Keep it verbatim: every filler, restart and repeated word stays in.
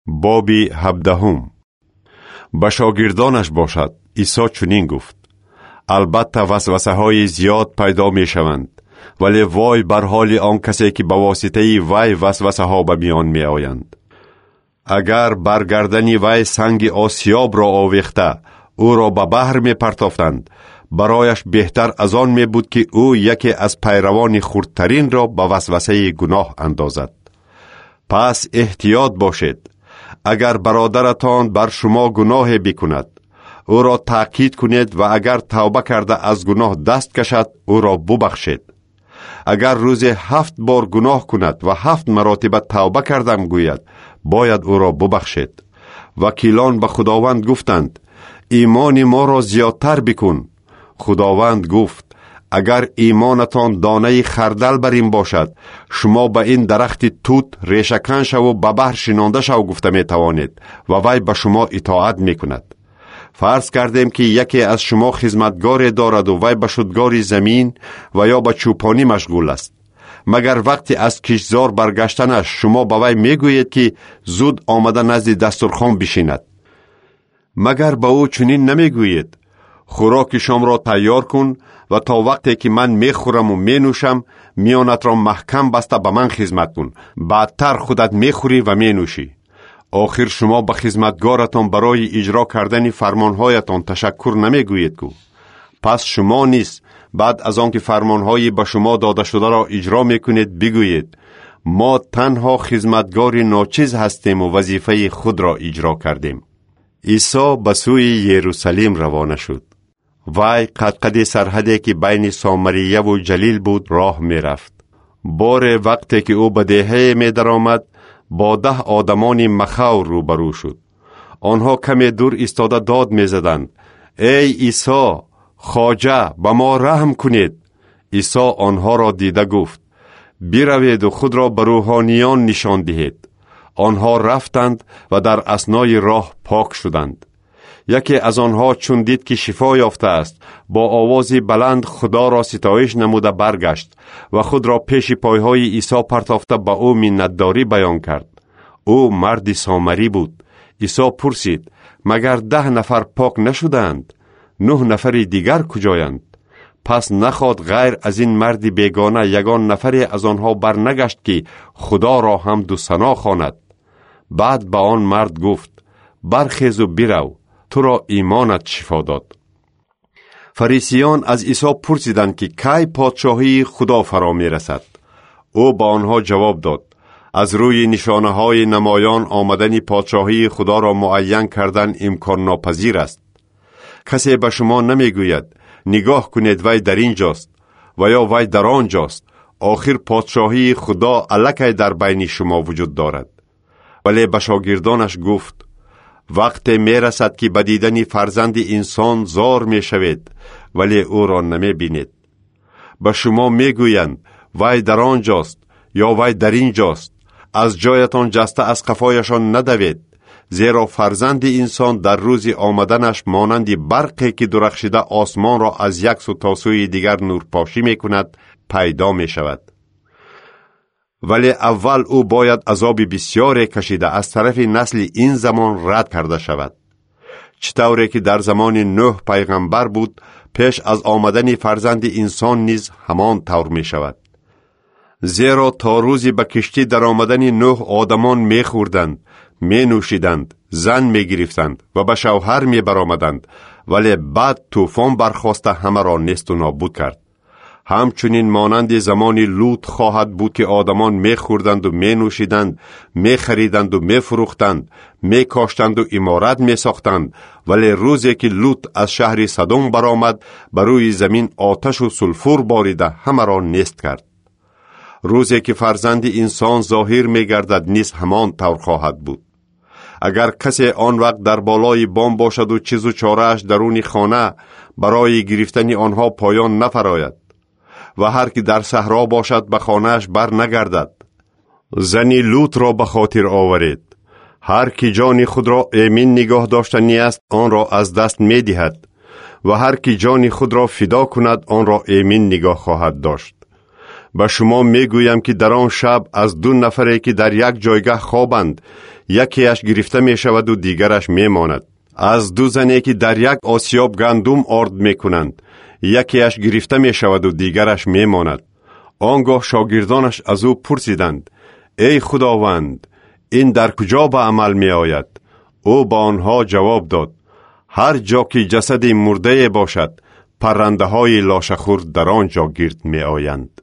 بابی هفدهم. به شاگردانش باشد عیسی چنین گفت: البته وسوسه های زیاد پیدا می شوند، ولی وای بر حال آن کسی که به واسطه وی وسوسه ها به میان می آیند. اگر برگردنی وی سنگ آسیاب را آویخته او را به بحر می پرتافتند، برایش بهتر از آن می بود که او یکی از پیروان خردترین را به وسوسه گناه اندازد. پس احتیاط باشید. اگر برادرتان بر شما گناه بکند، او را تأکید کنید و اگر توبه کرده از گناه دست کشد، او را ببخشید. اگر روز هفت بار گناه کند و هفت مراتب توبه کردم گوید، باید او را ببخشید. وکیلان به خداوند گفتند: ایمان ما را زیادتر بکن. خداوند گفت: اگر ایمانتان دانه خردل بر این باشد، شما به این درخت توت ریشه‌کن شو و به بحر شنانده شو گفته می توانید و وی به شما اطاعت می کند. فرض کردیم که یکی از شما خدمتگاری دارد و وی به شدگاری زمین و یا به چوپانی مشغول است. مگر وقتی از کشتزار برگشتنش شما به وی می گویید که زود آمده نزد دسترخوان بشیند؟ مگر به او چنین نمی گویید: خوراک شام را تیار کن و تا وقتی که من می خورم و می نوشم میانت را محکم بسته به من خدمت کن، بعدتر خودت می خوری و می نوشی. آخر شما به خدمتگارتان برای اجرا کردن فرمانهایتان تشکر نمی گویید کو؟ پس شما نیز بعد از آنکه فرمانهایی به شما داده شده را اجرا می کنید بگویید: ما تنها خدمتگار ناچیز هستیم و وظیفه خود را اجرا کردیم. عیسی به سوی یروشلیم روانه شد. وی قد قد سرحدی که بین سامریه و جلیل بود راه می رفت. بار وقتی که او به دهه می در آمد، با ده آدمان مخور روبرو شد. آنها کمی دور ایستاده داد می زدند: ای عیسی، خواجه، به ما رحم کنید. عیسی آنها را دیده گفت: بروید و خود را به روحانیان نشان دهید. آنها رفتند و در اثنای راه پاک شدند. یکی از آنها چون دید که شفا یافته است، با آوازی بلند خدا را ستایش نموده برگشت و خود را پیش پایهای عیسی پرتافته به او منتداری بیان کرد. او مرد سامری بود. عیسی پرسید: مگر ده نفر پاک نشدند؟ نه نفر دیگر کجایند؟ پس نخواد غیر از این مرد بیگانه یگان نفری از آنها برنگشت که خدا را حمد و ثنا خواند. بعد به آن مرد گفت: برخیز و برو، تو را ایمانت شفا داد. فریسیان از عیسی پرسیدند که کی پادشاهی خدا فرا می رسد؟ او با آنها جواب داد: از روی نشانه های نمایان آمدن پادشاهی خدا را معین کردن امکان ناپذیر است. کسی به شما نمی گوید: نگاه کنید وی در اینجاست و یا وی در آنجاست. آخر پادشاهی خدا الکی در بین شما وجود دارد. ولی به شاگردانش گفت: وقتی می رسد که به دیدن فرزند انسان زار می شوید، ولی او را نمی بینید. به شما می گویند: وی در آنجاست یا وی در اینجاست. از جایتان جسته از قفایشان ندوید، زیرا فرزند انسان در روز آمدنش مانند برقی که درخشیده آسمان را از یک سو تا سوی دیگر نورپاشی می کند پیدا می شود. ولی اول او باید عذاب بسیاری کشیده از طرف نسل این زمان رد کرده شود. چطوری که در زمان نوح پیغمبر بود، پیش از آمدن فرزند انسان نیز همان طور می شود. زیرا تا روزی به کشتی در آمدن نوح آدمان می خوردند، می نوشیدند، زن می گرفتند و به شوهر می برآمدند، ولی بعد طوفان برخاسته همه را نیست و نابود کرد. همچنین مانند زمان لوط خواهد بود که آدمان می خوردند و می نوشیدند، می خریدند و می فروختند، می کاشتند و عمارت می ساختند، ولی روزی که لوط از شهر سدوم برآمد، بر روی زمین آتش و سلفور باریده همه را نیست کرد. روزی که فرزند انسان ظاهر می گردد نیز همان طور خواهد بود. اگر کسی آن وقت در بالای بام باشد و چیز و چاره‌اش درون خانه، برای گرفتن آنها پایان نفراید و هر کی در صحرا باشد به خانه‌اش بر نگردد. زنی لوط را به خاطر آورید. هر کی جان خود را امین نگاه داشتنی است آن را از دست می دهد و هر کی جان خود را فدا کند آن را امین نگاه خواهد داشت. به شما می گویم که در آن شب از دو نفری که در یک جایگاه خوابند، یکیش گرفته می شود و دیگرش می ماند. از دو زنی که در یک آسیاب گندم آرد می کنند، یکیش گرفته می شود و دیگرش می ماند. آنگاه شاگردانش از او پرسیدند: ای خداوند، این در کجا به عمل می آید؟ او با آنها جواب داد: هر جا که جسد مرده باشد، پرنده های لاشخور در آنجا گرد می آیند.